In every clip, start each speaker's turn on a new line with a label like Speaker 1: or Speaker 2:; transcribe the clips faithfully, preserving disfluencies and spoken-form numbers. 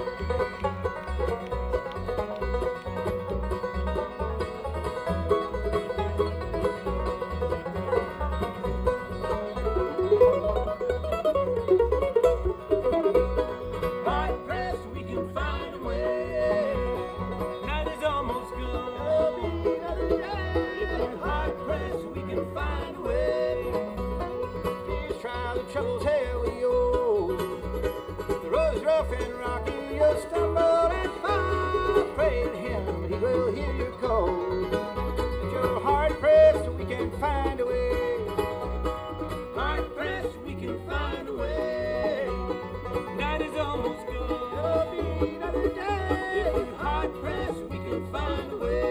Speaker 1: Troubles here we owe. The road's rough and rocky, you'll stumble and fall. Pray to him, he will hear your call. If you're hard pressed, we can find a way. Hard pressed, we can find a way. Night is almost gone. There'll be another day. If we're hard pressed, we can find a way.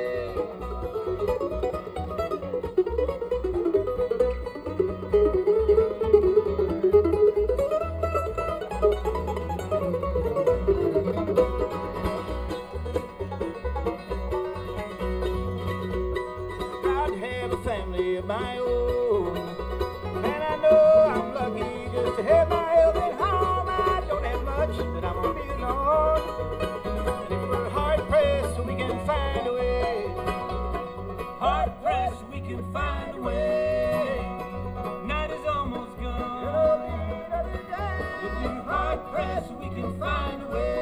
Speaker 1: Family of my own, and I know I'm lucky just to have my health at home. I don't have much, but I'm gonna be alone. And if we're hard pressed, we can find a way. Hard pressed, we can find a way. Night is almost gone. If we're hard pressed, we can find a way.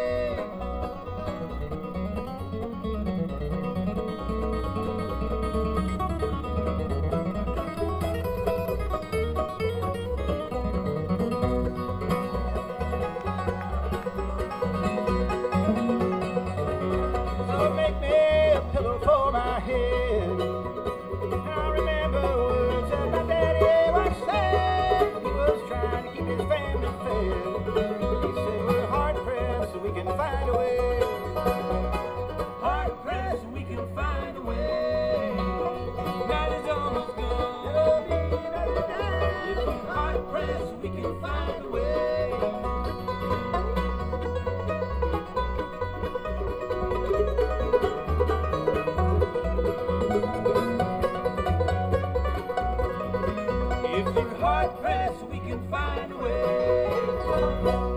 Speaker 1: Make me a pillow for my head. I remember words that my daddy once said. He was trying to keep his family fed. He said we're hard pressed so we can find a way. Hard pressed so we can find a way. Night is almost gone. There'll be another day. If we're hard pressed so we can find a way. If we're hard pressed, we can find a way.